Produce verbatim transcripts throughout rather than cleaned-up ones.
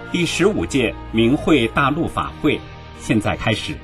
第十五届明慧大陆法会现在开始。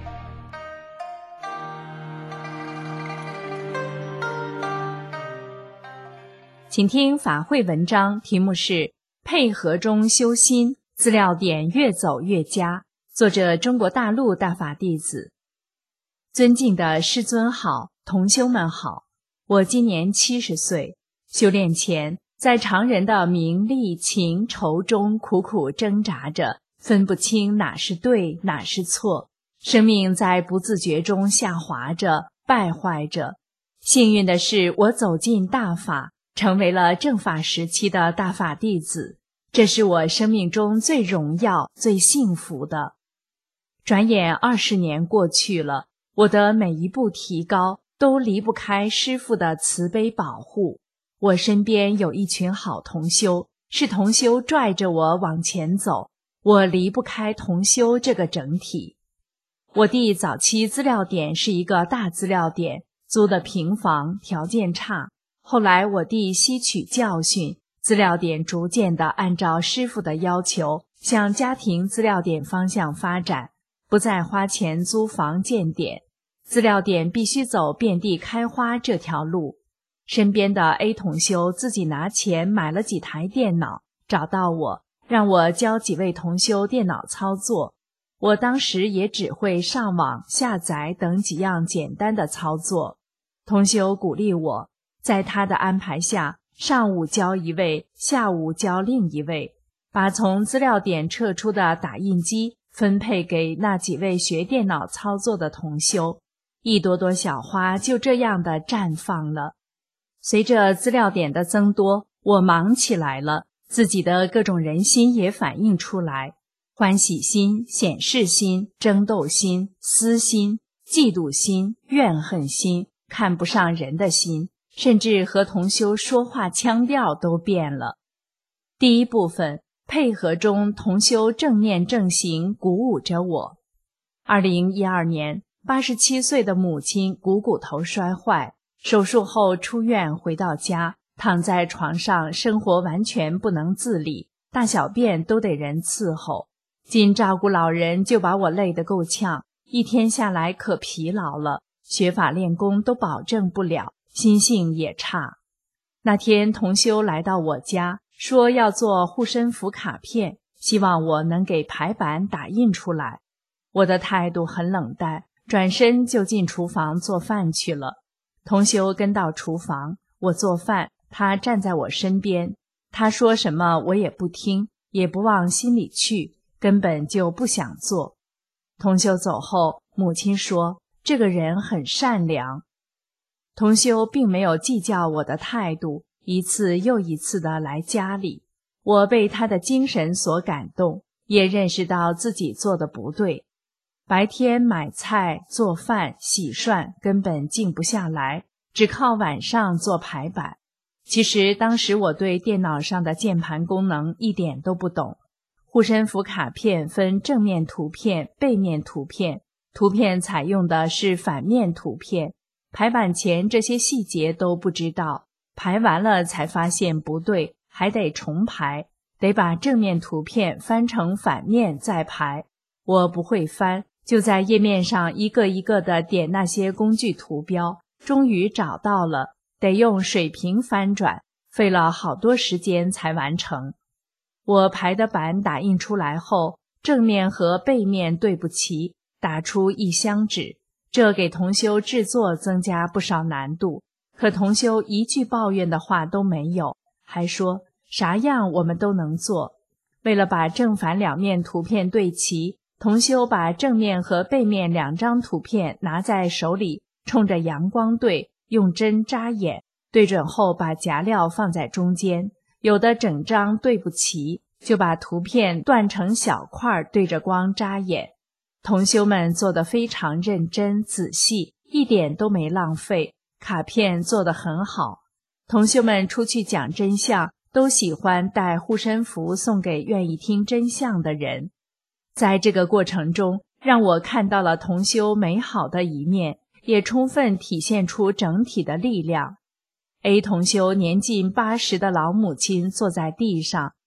请听法会文章，题目是配合中修心，资料点越走越佳，作者中国大陆大法弟子。尊敬的师尊好，同修们好，我今年七十岁，修炼前在常人的名利情仇中苦苦挣扎着，分不清哪是对哪是错，生命在不自觉中下滑着，败坏着。幸运的是，我走进大法，成为了正法时期的大法弟子，这是我生命中最荣耀最幸福的。转眼二十年过去了，我的每一步提高都离不开师父的慈悲保护。我身边有一群好同修，是同修拽着我往前走，我离不开同修这个整体。我弟早期资料点是一个大资料点，租的平房，条件差。后来我弟吸取教训，资料点逐渐地按照师父的要求向家庭资料点方向发展，不再花钱租房建点，资料点必须走遍地开花这条路。身边的 A 同修自己拿钱买了几台电脑，找到我，让我教几位同修电脑操作。我当时也只会上网下载等几样简单的操作。同修鼓励我，在他的安排下，上午教一位，下午教另一位，把从资料点撤出的打印机分配给那几位学电脑操作的同修。一朵朵小花就这样的绽放了。随着资料点的增多，我忙起来了，自己的各种人心也反映出来，欢喜心、显示心、争斗心、私心、嫉妒心、怨恨心、看不上人的心，甚至和同修说话腔调都变了。第一部分，配合中同修正念正行鼓舞着我。二零一二年，八十七岁的母亲股骨头摔坏，手术后出院回到家，躺在床上，生活完全不能自理，大小便都得人伺候。仅照顾老人就把我累得够呛，一天下来可疲劳了，学法练功都保证不了，心性也差。那天同修来到我家，说要做护身符卡片，希望我能给排版打印出来。我的态度很冷淡，转身就进厨房做饭去了。同修跟到厨房，我做饭，他站在我身边，他说什么我也不听，也不往心里去，根本就不想做。同修走后，母亲说，这个人很善良。同修并没有计较我的态度，一次又一次地来家里。我被他的精神所感动，也认识到自己做的不对。白天买菜、做饭、洗涮根本静不下来，只靠晚上做排版。其实当时我对电脑上的键盘功能一点都不懂。护身符卡片分正面图片、背面图片，图片采用的是反面图片。排版前这些细节都不知道，排完了才发现不对，还得重排，得把正面图片翻成反面再排。我不会翻，就在页面上一个一个的点那些工具图标，终于找到了，得用水平翻转，费了好多时间才完成。我排的版打印出来后，正面和背面对不齐，打出一箱纸，这给同修制作增加不少难度。可同修一句抱怨的话都没有，还说啥样我们都能做。为了把正反两面图片对齐，同修把正面和背面两张图片拿在手里，冲着阳光对，用针扎眼，对准后把夹料放在中间。有的整张对不齐，就把图片断成小块，对着光扎眼。同修们做得非常认真仔细，一点都没浪费，卡片做得很好。同修们出去讲真相，都喜欢带护身符送给愿意听真相的人。在这个过程中，让我看到了同修美好的一面，也充分体现出整体的力量。A 同修年近八十的老母亲坐在地上，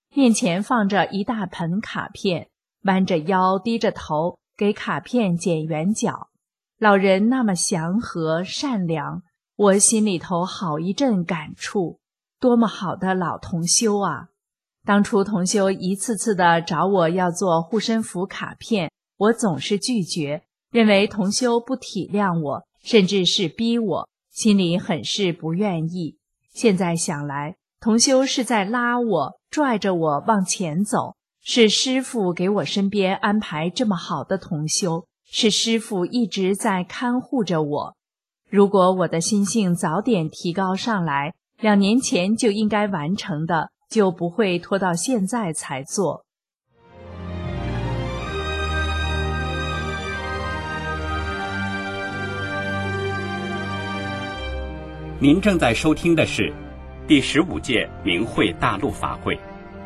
面前放着一大盆卡片，弯着腰低着头给卡片剪圆角。老人那么祥和善良，我心里头好一阵感触，多么好的老同修啊！当初同修一次次的找我要做护身符卡片，我总是拒绝，认为同修不体谅我，甚至是逼我，心里很是不愿意。现在想来，同修是在拉我，拽着我往前走，是师父给我身边安排这么好的同修，是师父一直在看护着我。如果我的心性早点提高上来，两年前就应该完成的，就不会拖到现在才做。 您正在收听的是第十五届明慧大陆法会。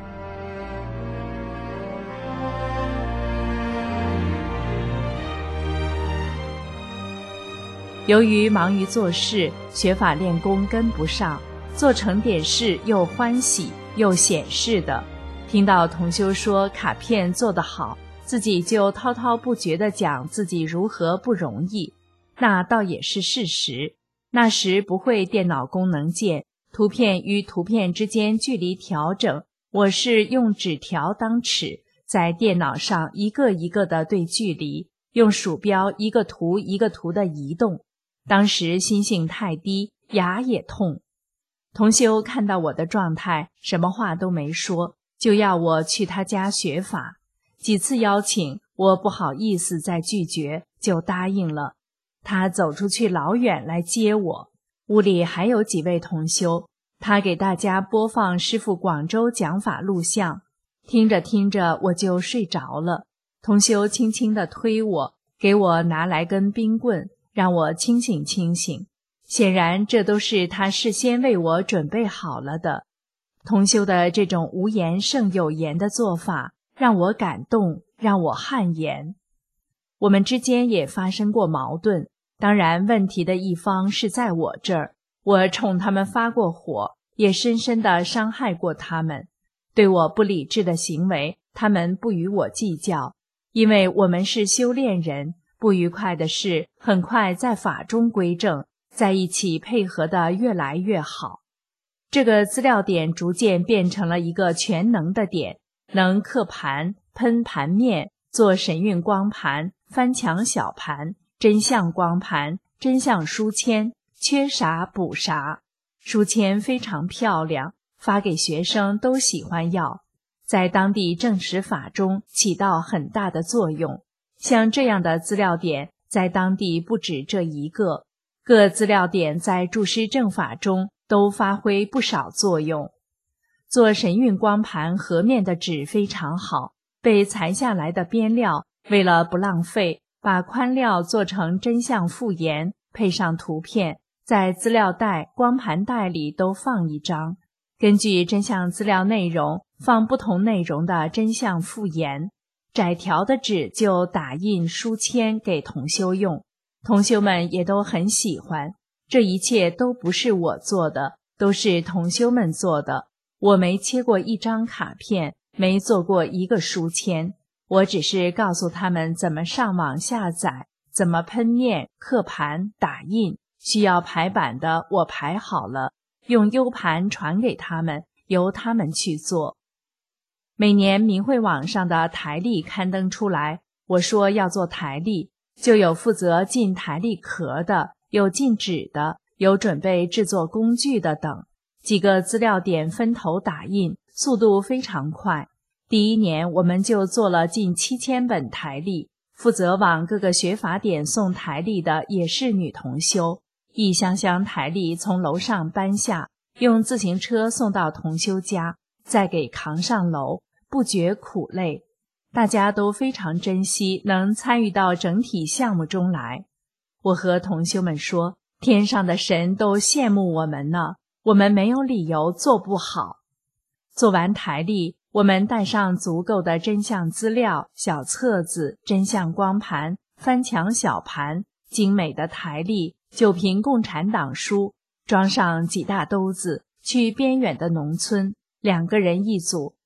由于忙于做事，学法练功跟不上，做成点事又欢喜又显示的。听到同修说卡片做得好，自己就滔滔不绝地讲自己如何不容易，那倒也是事实。那时不会电脑功能键，图片与图片之间距离调整，我是用纸条当尺，在电脑上一个一个的对距离，用鼠标一个图一个图的移动。当时心性太低，牙也痛。同修看到我的状态，什么话都没说，就要我去他家学法。几次邀请，我不好意思再拒绝，就答应了。他走出去老远来接我，屋里还有几位同修，他给大家播放师父广州讲法录像，听着听着我就睡着了。同修轻轻地推我，给我拿来根冰棍，让我清醒清醒。显然这都是他事先为我准备好了的。同修的这种无言胜有言的做法，让我感动，让我汗颜。我们之间也发生过矛盾，当然问题的一方是在我这儿，我冲他们发过火，也深深地伤害过他们。对我不理智的行为，他们不与我计较，因为我们是修炼人，不愉快的事很快在法中归正，在一起配合得越来越好。这个资料点逐渐变成了一个全能的点，能刻盘、喷盘面、做神韵光盘、翻墙小盘、真相光盘、真相书签，缺啥补啥。书签非常漂亮，发给学生都喜欢要，在当地证实法中起到很大的作用。像这样的资料点在当地不止这一个，各资料点在注释正法中都发挥不少作用。做神韵光盘盒面的纸非常好，被裁下来的边料为了不浪费，把宽料做成真相复言，配上图片，在资料袋、光盘袋里都放一张，根据真相资料内容放不同内容的真相复言。窄条的纸就打印书签给同修用，同修们也都很喜欢。这一切都不是我做的，都是同修们做的。我没切过一张卡片，没做过一个书签，我只是告诉他们怎么上网下载，怎么喷面、刻盘、打印，需要排版的我排好了，用 U 盘传给他们，由他们去做。每年明慧网上的台历刊登出来，我说要做台历，就有负责进台历壳的，有进纸的，有准备制作工具的等。几个资料点分头打印，速度非常快。第一年我们就做了近七千本台历，负责往各个学法点送台历的也是女同修，一箱箱台历从楼上搬下，用自行车送到同修家，再给扛上楼，不觉苦累。大家都非常珍惜能参与到整体项目中来。我和同修们说，天上的神都羡慕我们呢，我们没有理由做不好。做完台历，我们带上足够的真相资料、小册子、真相光盘、翻墙小盘、精美的台历、九瓶共产党书，装上几大兜子，去边远的农村，两个人一组，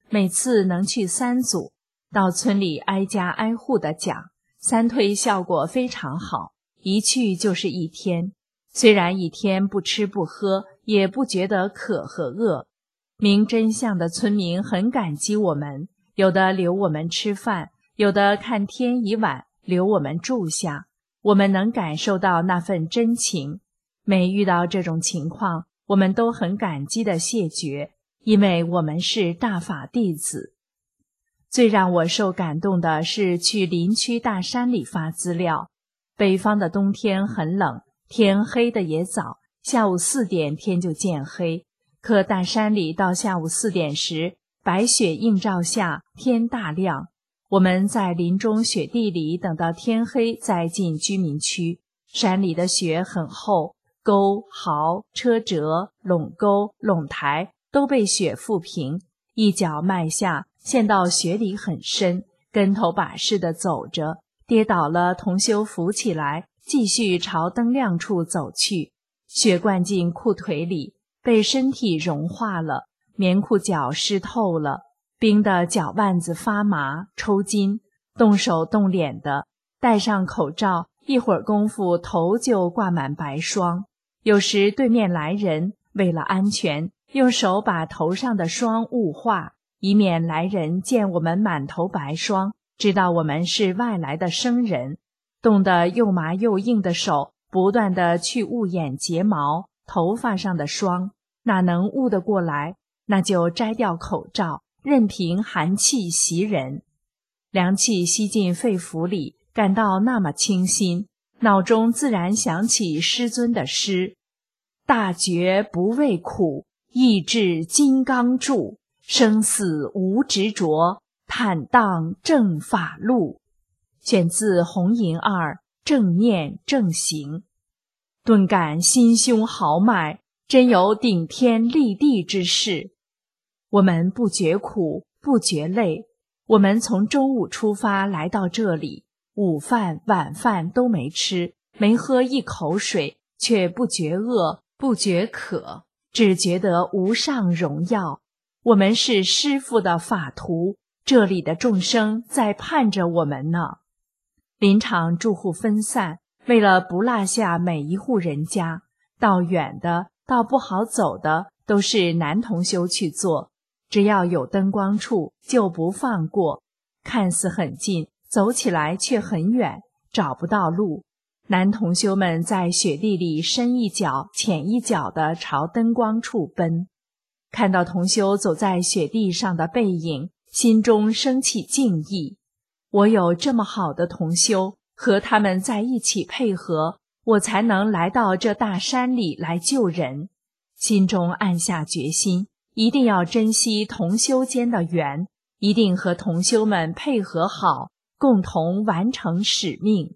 每次能去三组，到村里挨家挨户的讲，三推效果非常好，一去就是一天。虽然一天不吃不喝，也不觉得渴和饿。明真相的村民很感激我们，有的留我们吃饭，有的看天已晚，留我们住下。我们能感受到那份真情。每遇到这种情况，我们都很感激地谢绝，因为我们是大法弟子。最让我受感动的是去林区大山里发资料。北方的冬天很冷，天黑的也早，下午四点天就渐黑。可大山里到下午四点时，白雪映照下，天大亮。我们在林中雪地里等到天黑再进居民区。山里的雪很厚，沟、壕、车辙、垄沟、垄台都被雪覆平，一脚迈下，陷到雪里很深，跟头把式地走着，跌倒了同修扶起来，继续朝灯亮处走去。雪灌进裤腿里，被身体融化了，棉裤脚湿透了，冰的脚腕子发麻抽筋，动手动脸的，戴上口罩，一会儿功夫头就挂满白霜。有时对面来人，为了安全，用手把头上的霜雾化，以免来人见我们满头白霜，知道我们是外来的生人。冻得又麻又硬的手不断地去捂眼睫毛，头发上的霜哪能捂得过来？那就摘掉口罩，任凭寒气袭人。凉气吸进肺腑里，感到那么清新，脑中自然想起师尊的诗：大觉不畏苦，意志金刚柱，生死无执着，坦荡正法路。选自红银二，正念正行。顿感心胸豪迈，真有顶天立地之势。我们不觉苦，不觉累。我们从中午出发来到这里，午饭晚饭都没吃，没喝一口水，却不觉饿，不觉渴，只觉得无上荣耀。我们是师父的法徒，这里的众生在盼着我们呢。林场住户分散，为了不落下每一户人家，到远的到不好走的都是男同修去做，只要有灯光处就不放过。看似很近，走起来却很远，找不到路。男同修们在雪地里深一脚浅一脚地朝灯光处奔。看到同修走在雪地上的背影，心中升起敬意。我有这么好的同修，和他们在一起配合，我才能来到这大山里来救人。心中暗下决心，一定要珍惜同修间的缘，一定和同修们配合好，共同完成使命。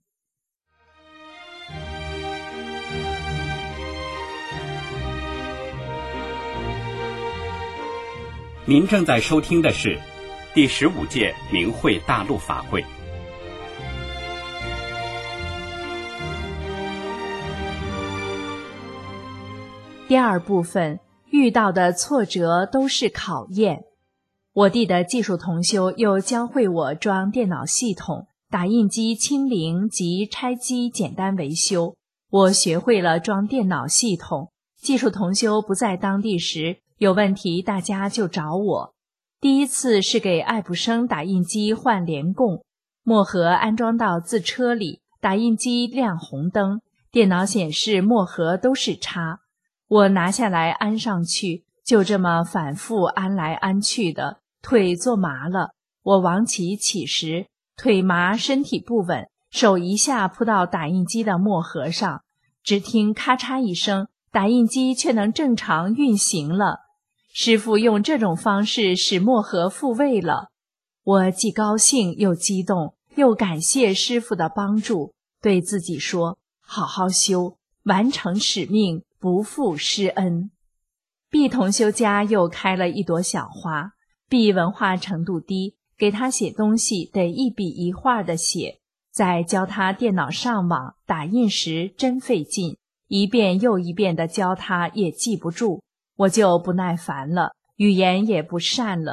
您正在收听的是第十五届明慧大陆法会。 第二部分，遇到的挫折都是考验。我弟的技术同修又教会我装电脑系统、打印机清零及拆机简单维修。我学会了装电脑系统。技术同修不在当地时，有问题大家就找我。第一次是给爱普生打印机换联供，墨盒安装到自车里，打印机亮红灯，电脑显示墨盒都是叉。我拿下来安上去，就这么反复安来安去的，腿坐麻了。我往起起时，腿麻，身体不稳，手一下扑到打印机的墨盒上，只听咔嚓一声，打印机却能正常运行了。师父用这种方式使墨盒复位了。我既高兴又激动，又感谢师父的帮助，对自己说：好好修，完成使命，不负师恩。毕同修家又开了一朵小花。毕文化程度低，给他写东西得一笔一画的写，在教他电脑上网打印时真费劲，一遍又一遍地教他也记不住，我就不耐烦了，语言也不善了。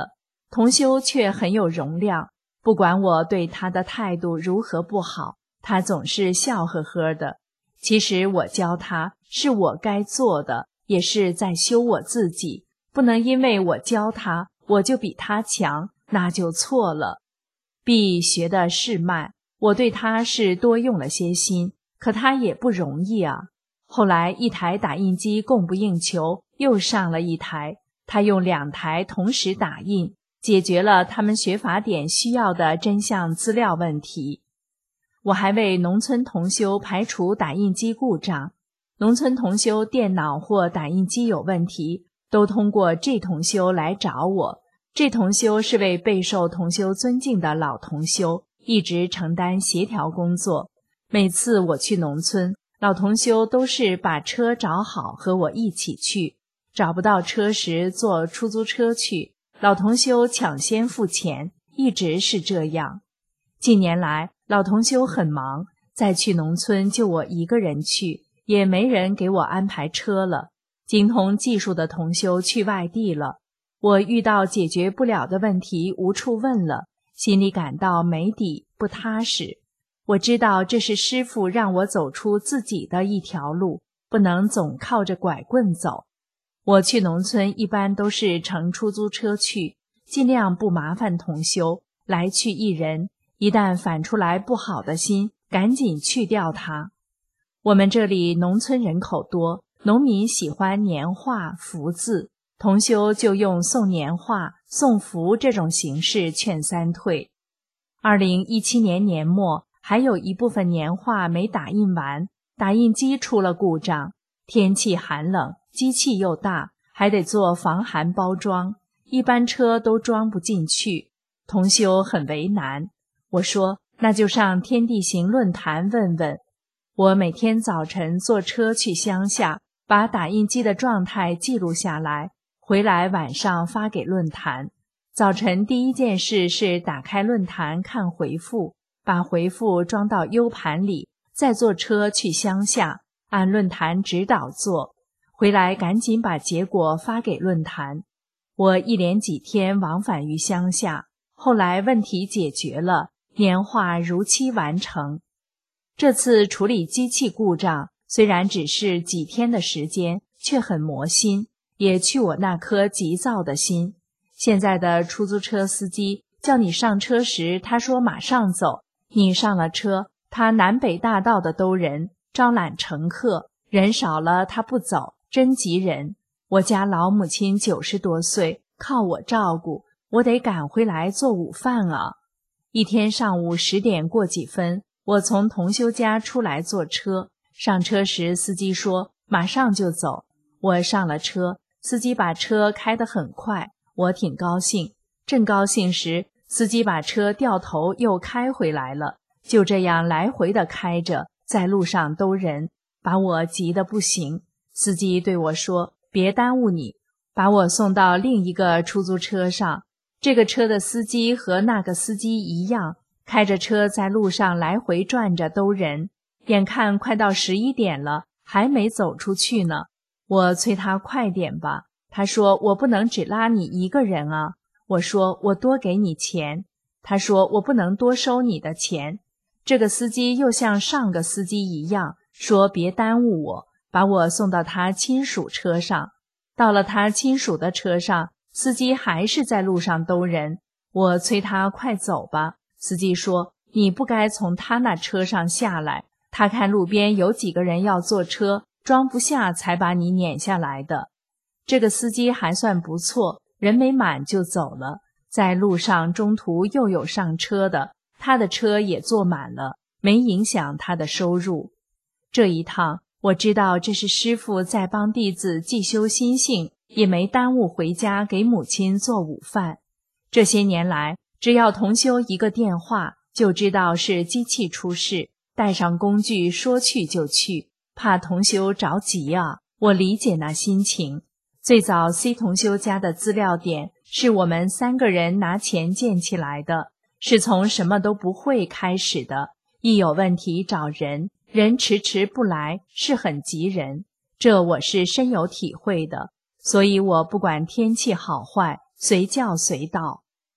同修却很有容量，不管我对他的态度如何不好，他总是笑呵呵的。其实我教他是我该做的，也是在修我自己，不能因为我教他，我就比他强，那就错了。B 学的是慢，我对他是多用了些心，可他也不容易啊。后来一台打印机供不应求，又上了一台，他用两台同时打印，解决了他们学法典需要的真相资料问题。我还为农村同修排除打印机故障，农村同修电脑或打印机有问题，都通过这同修来找我。这同修是位备受同修尊敬的老同修，一直承担协调工作。每次我去农村，老同修都是把车找好和我一起去，找不到车时坐出租车去，老同修抢先付钱，一直是这样。近年来老同修很忙，再去农村就我一个人去，也没人给我安排车了。精通技术的同修去外地了，我遇到解决不了的问题无处问了，心里感到没底不踏实。我知道这是师父让我走出自己的一条路，不能总靠着拐棍走。我去农村一般都是乘出租车去，尽量不麻烦同修，来去一人，一旦反出来不好的心，赶紧去掉它。我们这里农村人口多，农民喜欢年画福字，同修就用送年画送福这种形式劝三退。二零一七年年末还有一部分年画没打印完，打印机出了故障，天气寒冷，机器又大，还得做防寒包装，一般车都装不进去，同修很为难。我说那就上天地行论坛问问。我每天早晨坐车去乡下，把打印机的状态记录下来，回来晚上发给论坛。早晨第一件事是打开论坛看回复，把回复装到 U 盘里，再坐车去乡下，按论坛指导做，回来赶紧把结果发给论坛。我一连几天往返于乡下，后来问题解决了，年画如期完成。这次处理机器故障，虽然只是几天的时间，却很磨心，也去我那颗急躁的心。现在的出租车司机叫你上车时，他说马上走，你上了车，他南北大道的兜人，招揽乘客，人少了他不走，真急人。我家老母亲九十多岁，靠我照顾，我得赶回来做午饭啊。一天上午十点过几分，我从同修家出来坐车，上车时司机说马上就走。我上了车，司机把车开得很快，我挺高兴。正高兴时，司机把车掉头又开回来了，就这样来回的开着，在路上兜人，把我急得不行。司机对我说别耽误你，把我送到另一个出租车上。这个车的司机和那个司机一样，开着车在路上来回转着兜人，眼看快到十一点了，还没走出去呢。我催他快点吧，他说我不能只拉你一个人啊。我说我多给你钱，他说我不能多收你的钱。这个司机又像上个司机一样，说别耽误我，把我送到他亲属车上。到了他亲属的车上，司机还是在路上兜人，我催他快走吧。司机说你不该从他那车上下来，他看路边有几个人要坐车，装不下才把你撵下来的。这个司机还算不错，人没满就走了。在路上中途又有上车的，他的车也坐满了，没影响他的收入。这一趟我知道这是师父在帮弟子既修心性，也没耽误回家给母亲做午饭。这些年来，只要同修一个电话，就知道是机器出事，带上工具说去就去，怕同修着急啊，我理解那心情。最早 C 同修家的资料点是我们三个人拿钱建起来的，是从什么都不会开始的，一有问题找人，人迟迟不来，是很急人，这我是深有体会的。所以我不管天气好坏，随叫随到。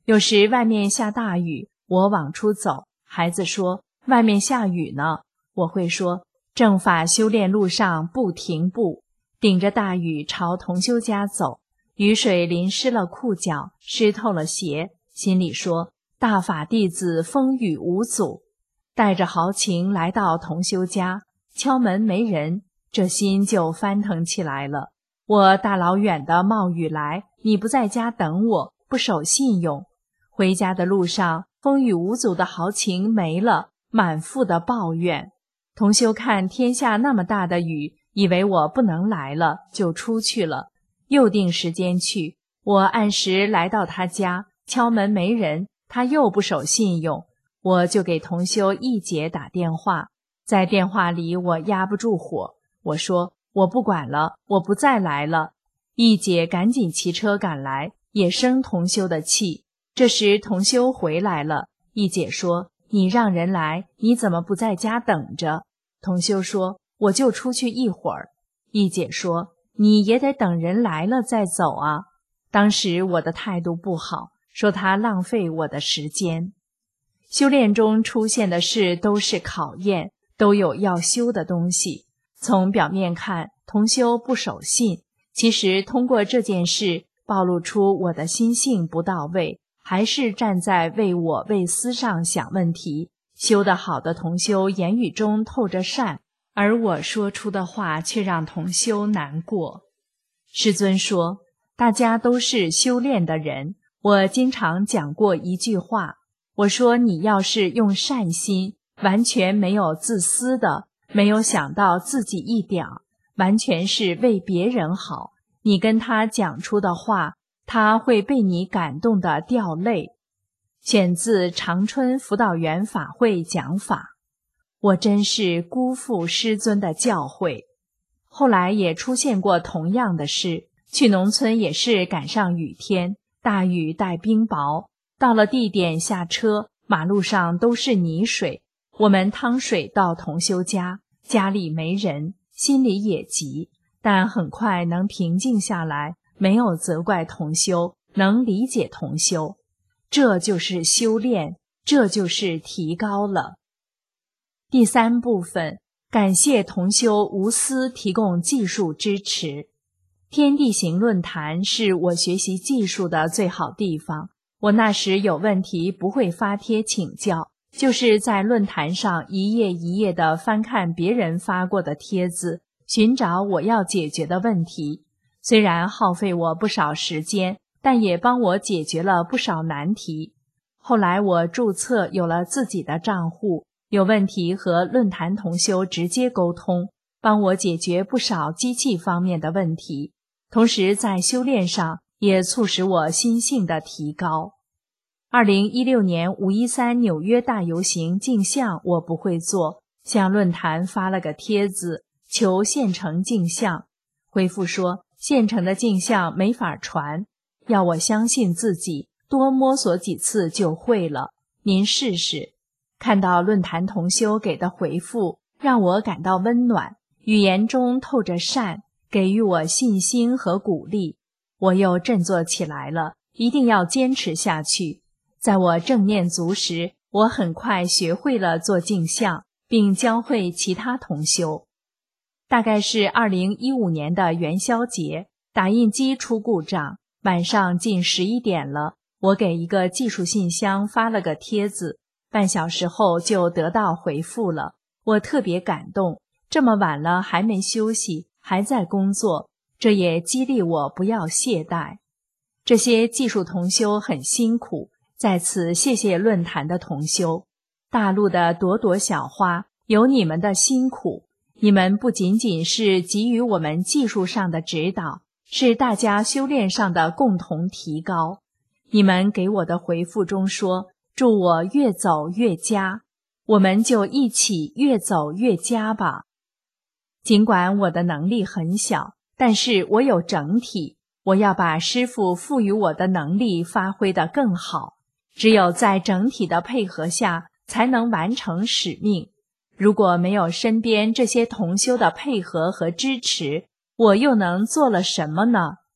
有时外面下大雨，我往出走，孩子说外面下雨呢，我会说正法修炼路上不停步，顶着大雨朝同修家走，雨水淋湿了裤脚，湿透了鞋，心里说大法弟子风雨无阻，带着豪情来到同修家，敲门没人，这心就翻腾起来了。我大老远的冒雨来，你不在家等我，不守信用。回家的路上，风雨无阻的豪情没了，满腹的抱怨。同修看天下那么大的雨，以为我不能来了，就出去了。又定时间去，我按时来到他家，敲门没人，他又不守信用，我就给同修一姐打电话。在电话里我压不住火，我说我不管了，我不再来了。一姐赶紧骑车赶来，也生同修的气。这时同修回来了，一姐说你让人来，你怎么不在家等着？同修说我就出去一会儿。一姐说你也得等人来了再走啊。当时我的态度不好，说他浪费我的时间。修炼中出现的事都是考验，都有要修的东西。从表面看，同修不守信，其实通过这件事暴露出我的心性不到位，还是站在为我为私上想问题。修得好的同修言语中透着善，而我说出的话却让同修难过。师尊说大家都是修炼的人，我经常讲过一句话，我说你要是用善心，完全没有自私的，没有想到自己一点，完全是为别人好，你跟他讲出的话，他会被你感动得掉泪。选自长春辅导员法会讲法。我真是辜负师尊的教诲。后来也出现过同样的事，去农村也是赶上雨天，大雨带冰雹，到了地点下车，马路上都是泥水。我们趟水到同修家，家里没人，心里也急，但很快能平静下来，没有责怪同修，能理解同修。这就是修炼，这就是提高了。第三部分，感谢同修无私提供技术支持。天地行论坛是我学习技术的最好地方。我那时有问题不会发帖请教，就是在论坛上一页一页地翻看别人发过的帖子，寻找我要解决的问题。虽然耗费我不少时间，但也帮我解决了不少难题。后来我注册有了自己的账户，有问题和论坛同修直接沟通，帮我解决不少机器方面的问题。同时在修炼上也促使我心性的提高。二零一六年五一三纽约大游行镜像我不会做，向论坛发了个帖子，求现成镜像。回复说现成的镜像没法传，要我相信自己，多摸索几次就会了，您试试。看到论坛同修给的回复，让我感到温暖，语言中透着善，给予我信心和鼓励。我又振作起来了，一定要坚持下去。在我正念足时，我很快学会了做镜像，并教会其他同修。大概是二零一五年的元宵节，打印机出故障，晚上近十一点了，我给一个技术信箱发了个帖子，半小时后就得到回复了。我特别感动，这么晚了还没休息，还在工作，这也激励我不要懈怠。这些技术同修很辛苦，在此谢谢论坛的同修。大陆的朵朵小花，有你们的辛苦，你们不仅仅是给予我们技术上的指导，是大家修炼上的共同提高。你们给我的回复中说，祝我越走越佳，我们就一起越走越佳吧。尽管我的能力很小，但是我有整体，我要把师父赋予我的能力发挥得更好。只有在整体的配合下，才能完成使命。如果没有身边这些同修的配合和支持，我又能做了什么呢？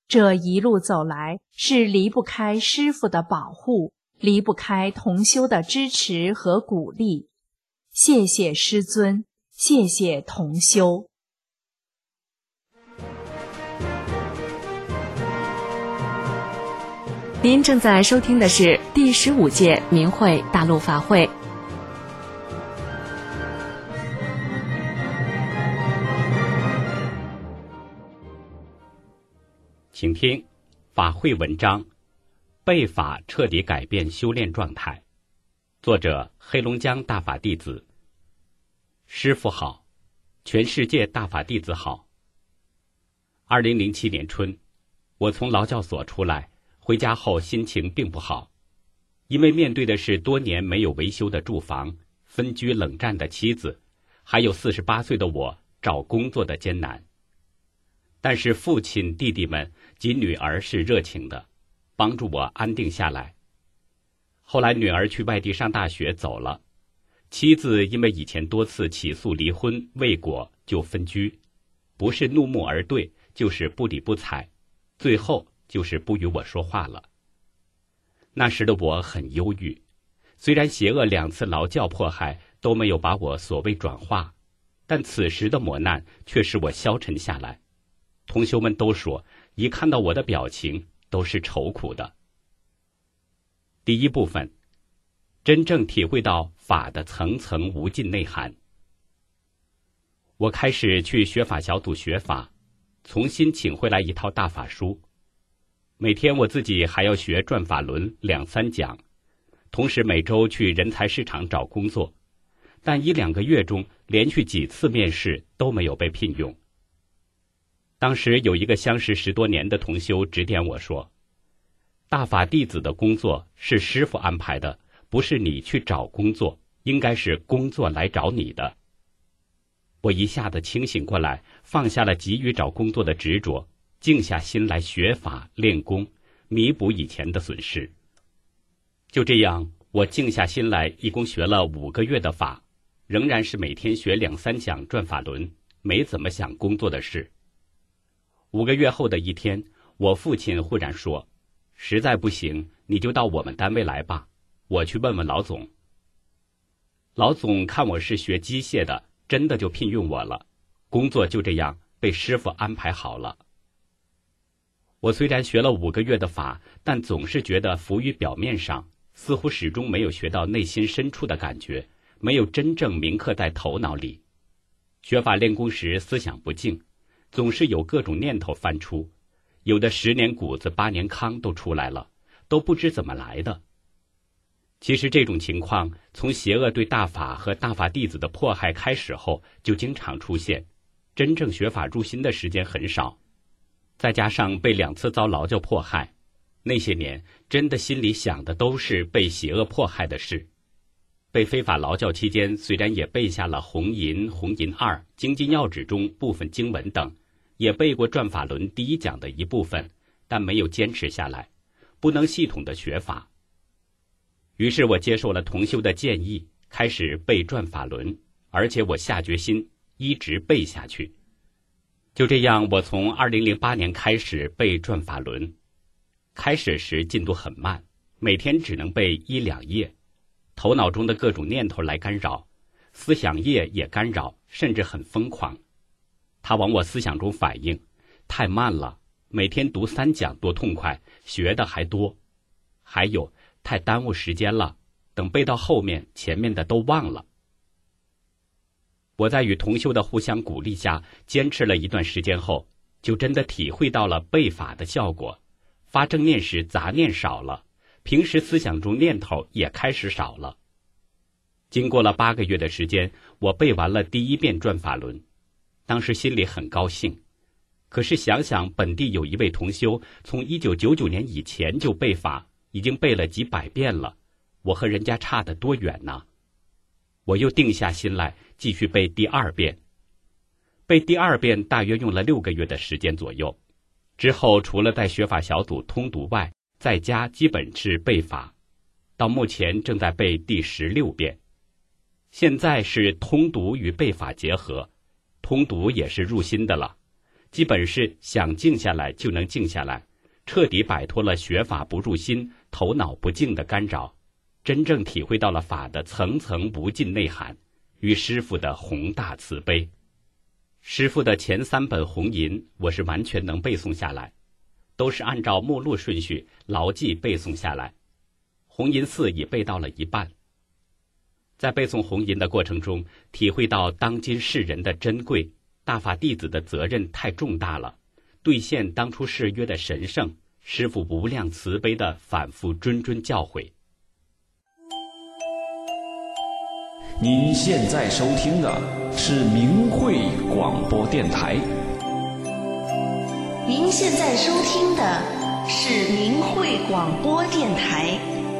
这一路走来，是离不开师父的保护，离不开同修的支持和鼓励。谢谢师尊，谢谢同修。 您正在收听的是第十五届明慧大陆法会。 请听法会文章：被法彻底改变修炼状态。作者：黑龙江大法弟子。师父好，全世界大法弟子好。二零零七年春，我从劳教所出来，回家后心情并不好，因为面对的是多年没有维修的住房、分居冷战的妻子，还有四十八岁的我找工作的艰难。但是父亲、弟弟们及女儿是热情的，帮助我安定下来。后来女儿去外地上大学走了，妻子因为以前多次起诉离婚未果就分居，不是怒目而对，就是不理不睬，最后就是不与我说话了。那时的我很忧郁，虽然邪恶两次劳教迫害都没有把我所谓转化，但此时的磨难却使我消沉下来。同修们都说，一看到我的表情都是愁苦的。第一部分，真正体会到法的层层无尽内涵。我开始去学法小组学法，重新请回来一套大法书。每天我自己还要学转法轮两三讲，同时每周去人才市场找工作，但一两个月中连续几次面试都没有被聘用。当时有一个相识十多年的同修指点我说，大法弟子的工作是师父安排的，不是你去找工作，应该是工作来找你的。我一下子清醒过来，放下了急于找工作的执着，静下心来学法练功，弥补以前的损失。就这样，我静下心来，一共学了五个月的法，仍然是每天学两三讲转法轮，没怎么想工作的事。五个月后的一天，我父亲忽然说，实在不行，你就到我们单位来吧，我去问问老总。老总看我是学机械的，真的就聘用我了，工作就这样被师父安排好了。我虽然学了五个月的法，但总是觉得浮于表面上，似乎始终没有学到内心深处的感觉，没有真正铭刻在头脑里。学法练功时思想不静，总是有各种念头翻出，有的十年谷子八年糠都出来了，都不知怎么来的。其实这种情况从邪恶对大法和大法弟子的迫害开始后就经常出现，真正学法入心的时间很少，再加上被两次遭劳教迫害，那些年真的心里想的都是被邪恶迫害的事。被非法劳教期间，虽然也背下了红银、红银二、经济要旨中部分经文等，也背过转法轮第一讲的一部分，但没有坚持下来，不能系统的学法。于是我接受了同修的建议，开始背转法轮，而且我下决心一直背下去。就这样，我从二零零八年开始背转法轮。开始时进度很慢，每天只能背一两页，头脑中的各种念头来干扰，思想业也干扰，甚至很疯狂。他往我思想中反映，太慢了，每天读三讲多痛快，学的还多。还有，太耽误时间了，等背到后面，前面的都忘了。我在与同修的互相鼓励下，坚持了一段时间后，就真的体会到了背法的效果。发正念时杂念少了，平时思想中念头也开始少了。经过了八个月的时间，我背完了第一遍转法轮，当时心里很高兴。可是想想本地有一位同修，从一九九九年以前就背法，已经背了几百遍了，我和人家差得多远呢？我又定下心来，继续背第二遍。背第二遍大约用了六个月的时间左右。之后除了在学法小组通读外，在家基本是背法，到目前正在背第十六遍。现在是通读与背法结合，通读也是入心的了。 基本是想静下来就能静下来，彻底摆脱了学法不入心、头脑不静的干扰，真正体会到了法的层层无尽内涵与师父的宏大慈悲。师父的前三本弘吟我是完全能背诵下来，都是按照目录顺序牢记背诵下来。弘吟寺已背到了一半。在背诵弘吟的过程中，体会到当今世人的珍贵，大法弟子的责任太重大了，兑现当初誓约的神圣，师父无量慈悲的反复谆谆教诲。 您现在收听的是明慧广播电台。 您现在收听的是明慧广播电台。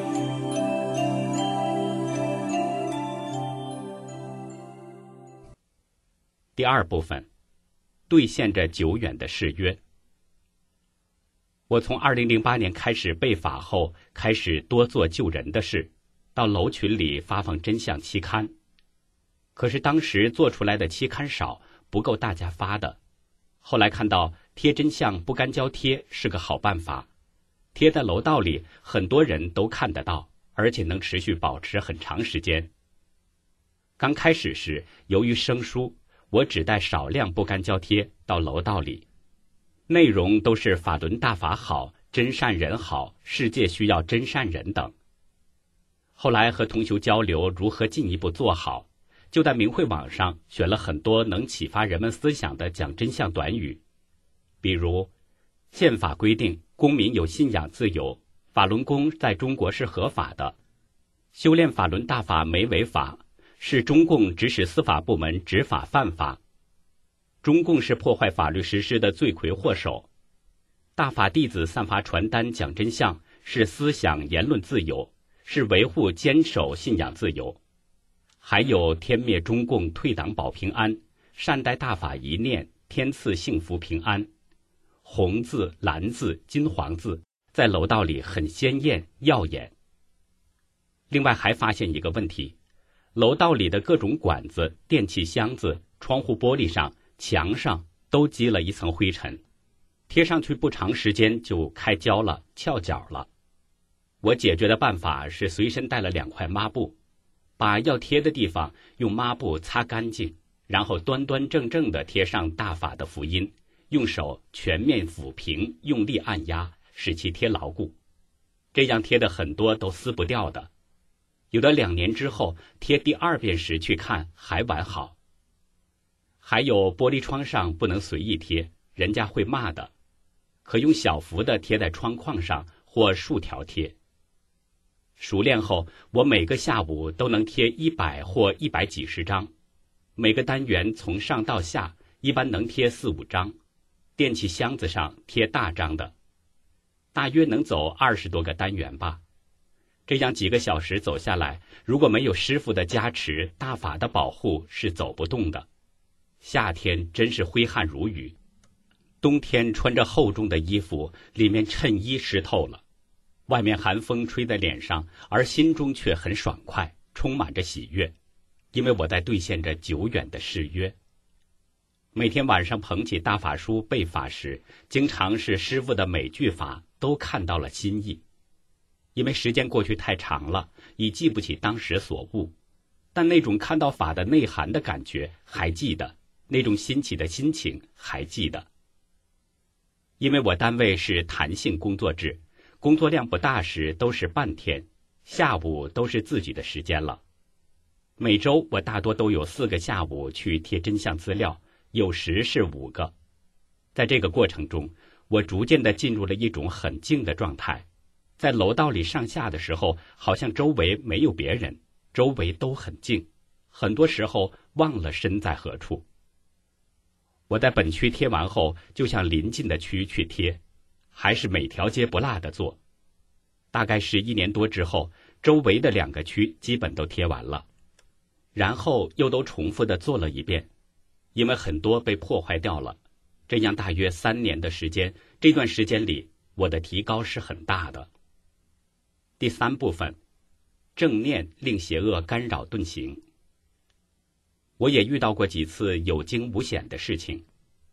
第二部分，兑现着久远的誓约。我从二零零八年开始背法后，开始多做救人的事，到楼群里发放真相期刊。可是当时做出来的期刊少，不够大家发的。后来看到贴真相不干胶贴是个好办法，贴在楼道里，很多人都看得到，而且能持续保持很长时间。刚开始时，由于生疏，我只带少量不干胶贴到楼道里，内容都是法轮大法好，真善人好，世界需要真善人等。后来和同学交流如何进一步做好，就在明慧网上选了很多能启发人们思想的讲真相短语，比如宪法规定公民有信仰自由，法轮功在中国是合法的，修炼法轮大法没违法，是中共指使司法部门执法犯法，中共是破坏法律实施的罪魁祸首，大法弟子散发传单讲真相是思想言论自由，是维护坚守信仰自由。还有天灭中共，退党保平安，善待大法一念，天赐幸福平安，红字、蓝字、金黄字在楼道里很鲜艳耀眼。另外还发现一个问题，楼道里的各种管子、电器箱子、窗户玻璃上、墙上都积了一层灰尘，贴上去不长时间就开胶了、翘角了。我解决的办法是随身带了两块抹布，把要贴的地方用抹布擦干净，然后端端正正地贴上大法的福音，用手全面抚平，用力按压，使其贴牢固。这样贴的很多都撕不掉的，有的两年之后贴第二遍时去看还完好。还有玻璃窗上不能随意贴，人家会骂的，可用小幅的贴在窗框上或竖条贴。熟练后，我每个下午都能贴一百或一百几十张，每个单元从上到下一般能贴四五张，电器箱子上贴大张的，大约能走二十多个单元吧。这样几个小时走下来，如果没有师父的加持、大法的保护，是走不动的。夏天真是挥汗如雨，冬天穿着厚重的衣服，里面衬衣湿透了，外面寒风吹在脸上，而心中却很爽快，充满着喜悦，因为我在兑现着久远的誓约。每天晚上捧起大法书背法时，经常是师父的每句法都看到了心意。因为时间过去太长了，已记不起当时所悟，但那种看到法的内涵的感觉还记得，那种新奇的心情还记得。因为我单位是弹性工作制，工作量不大时都是半天，下午都是自己的时间了。每周我大多都有四个下午去贴真相资料，有时是五个。在这个过程中，我逐渐地进入了一种很静的状态，在楼道里上下的时候，好像周围没有别人，周围都很静，很多时候忘了身在何处。我在本区贴完后，就向邻近的区去贴，还是每条街不落的做。大概是一年多之后，周围的两个区基本都贴完了，然后又都重复的做了一遍，因为很多被破坏掉了。这样大约三年的时间，这段时间里我的提高是很大的。第三部分，正念令邪恶干扰遁形。我也遇到过几次有惊无险的事情。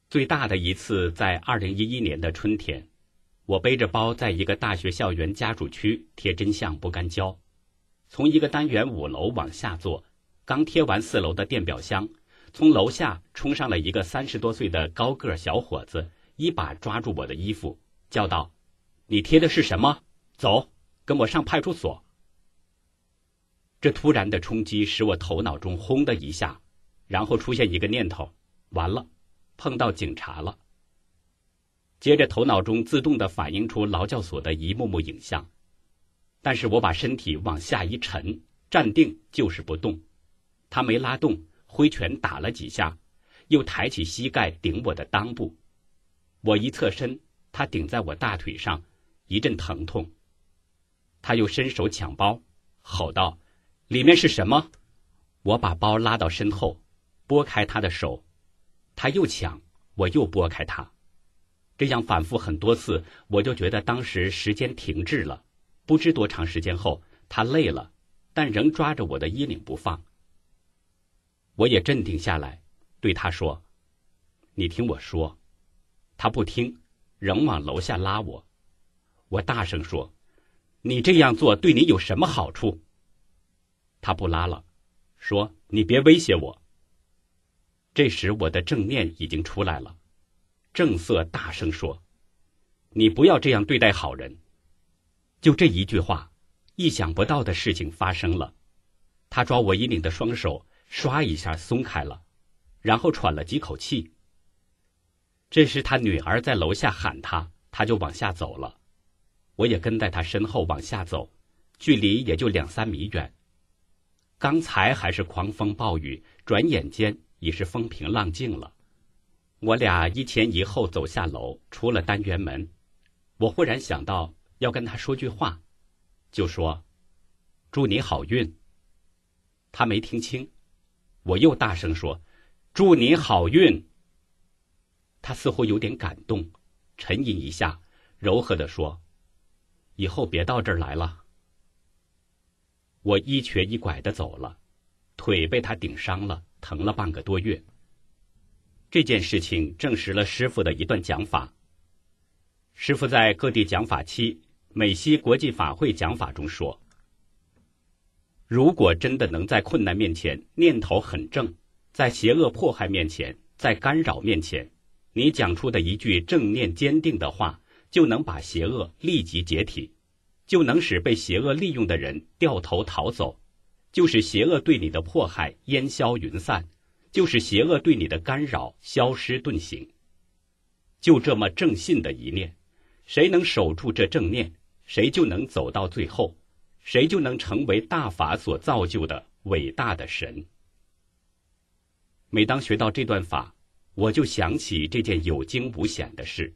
最大的一次在二零一一年的春天，我背着包在一个大学校园家属区贴真相不干胶，从一个单元五楼往下坐，刚贴完四楼的电表箱，从楼下冲上了一个三十多岁的高个小伙子，一把抓住我的衣服，叫道：“你贴的是什么？走，跟我上派出所。”这突然的冲击使我头脑中轰的一下，然后出现一个念头：完了，碰到警察了。接着头脑中自动地反映出劳教所的一幕幕影像，但是我把身体往下一沉，站定就是不动。他没拉动，挥拳打了几下，又抬起膝盖顶我的裆部。我一侧身，他顶在我大腿上，一阵疼痛。他又伸手抢包，吼道：“里面是什么？”我把包拉到身后，拨开他的手，他又抢，我又拨开他。这样反复很多次，我就觉得当时时间停滞了。不知多长时间后，他累了，但仍抓着我的衣领不放。我也镇定下来，对他说：“你听我说。”他不听，仍往楼下拉我。我大声说：“你这样做对你有什么好处？”他不拉了，说：“你别威胁我。”这时我的正念已经出来了，正色大声说：“你不要这样对待好人。”就这一句话，意想不到的事情发生了。他抓我衣领的双手唰一下松开了，然后喘了几口气。这时他女儿在楼下喊他，他就往下走了。我也跟在他身后往下走，距离也就两三米远。刚才还是狂风暴雨，转眼间已是风平浪静了。我俩一前一后走下楼，出了单元门。我忽然想到要跟他说句话，就说：“祝你好运。”他没听清，我又大声说：“祝你好运。”他似乎有点感动，沉吟一下，柔和地说：“以后别到这儿来了。”我一瘸一拐地走了，腿被他顶伤了，疼了半个多月。这件事情证实了师父的一段讲法。师父在各地讲法期、美西国际法会讲法中说，如果真的能在困难面前念头很正，在邪恶迫害面前，在干扰面前，你讲出的一句正念坚定的话，就能把邪恶立即解体，就能使被邪恶利用的人掉头逃走，就使邪恶对你的迫害烟消云散，就使邪恶对你的干扰消失遁形。就这么正信的一念，谁能守住这正念，谁就能走到最后，谁就能成为大法所造就的伟大的神。每当学到这段法，我就想起这件有惊无险的事。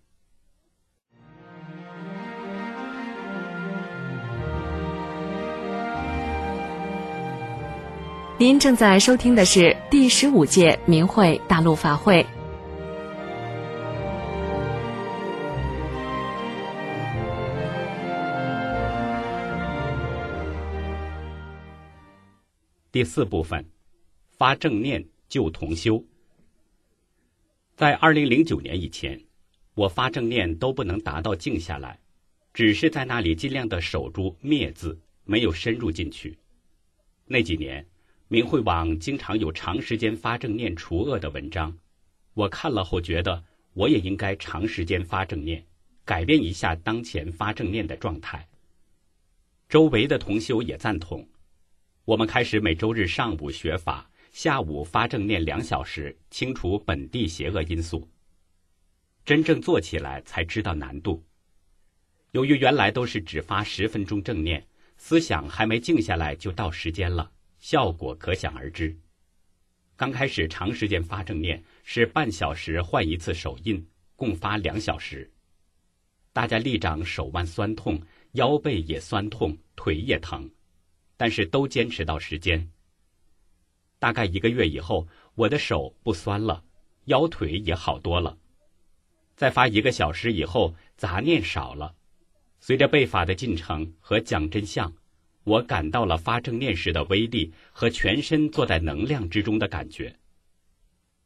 您正在收听的是第十五届明慧大陆法会。 第四部分，发正念救同修。在二零零九年以前，我发正念都不能达到静下来，只是在那里尽量的守住灭字，没有深入进去。那几年明慧网经常有长时间发正念除恶的文章，我看了后觉得我也应该长时间发正念，改变一下当前发正念的状态。周围的同修也赞同，我们开始每周日上午学法，下午发正念两小时，清除本地邪恶因素。真正做起来才知道难度。由于原来都是只发十分钟正念，思想还没静下来就到时间了，效果可想而知。刚开始长时间发正念是半小时换一次手印，共发两小时。大家立掌手腕酸痛，腰背也酸痛，腿也疼，但是都坚持到时间。大概一个月以后，我的手不酸了，腰腿也好多了。再发一个小时以后，杂念少了。随着背法的进程和讲真相，我感到了发正念时的威力和全身坐在能量之中的感觉。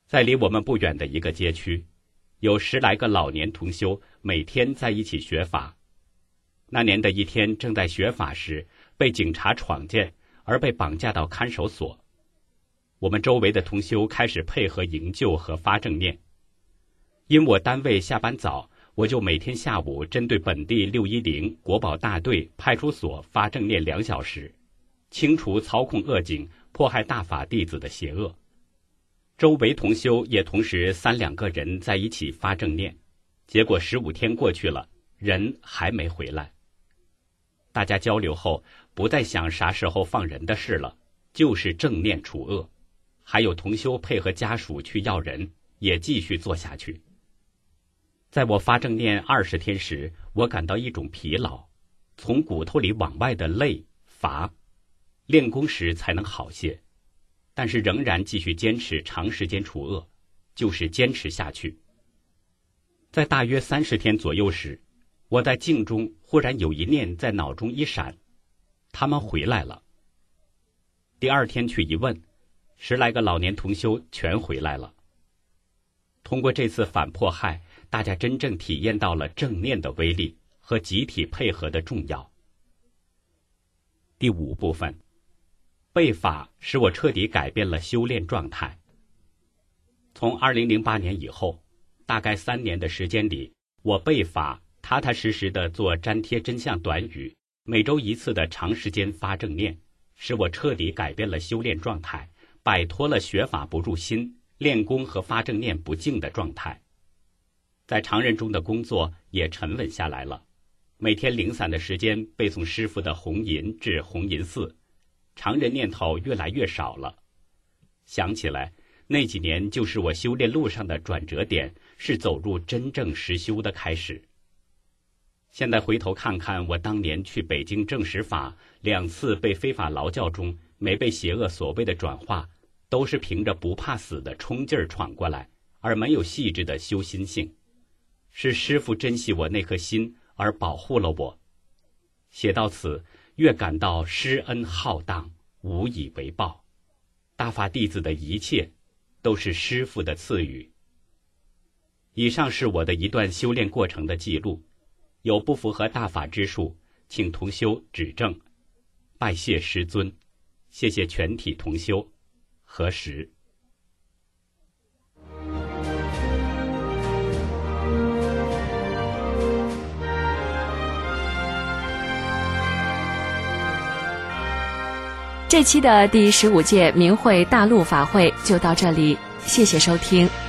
在离我们不远的一个街区，有十来个老年同修每天在一起学法。那年的一天，正在学法时，被警察闯见，而被绑架到看守所。我们周围的同修开始配合营救和发正念。因我单位下班早，我就每天下午针对本地六一零国保大队派出所发正念两小时，清除操控恶警迫害大法弟子的邪恶。周围同修也同时三两个人在一起发正念，结果十五天过去了，人还没回来。大家交流后，不再想啥时候放人的事了，就是正念除恶。还有同修配合家属去要人，也继续做下去。在我发正念二十天时，我感到一种疲劳，从骨头里往外的累乏，练功时才能好些，但是仍然继续坚持长时间除恶，就是坚持下去。在大约三十天左右时，我在静中忽然有一念在脑中一闪，他们回来了。第二天去一问，十来个老年同修全回来了。通过这次反迫害，大家真正体验到了正念的威力和集体配合的重要。第五部分，背法使我彻底改变了修炼状态。从二零零八年以后，大概三年的时间里，我背法踏踏实实地做粘贴真相短语，每周一次的长时间发正念，使我彻底改变了修炼状态，摆脱了学法不入心、练功和发正念不静的状态。在常人中的工作也沉稳下来了，每天零散的时间背诵师父的红银至红银寺，常人念头越来越少了。想起来，那几年就是我修炼路上的转折点，是走入真正实修的开始。现在回头看看我当年去北京证实法，两次被非法劳教中没被邪恶所谓的转化，都是凭着不怕死的冲劲儿闯过来，而没有细致的修心性。是师父珍惜我那颗心而保护了我。写到此，越感到施恩浩荡，无以为报。大法弟子的一切都是师父的赐予。以上是我的一段修炼过程的记录，有不符合大法之处，请同修指正。拜谢师尊，谢谢全体同修。何时？ 这期的第十五届明慧大陆法会就到这里，谢谢收听。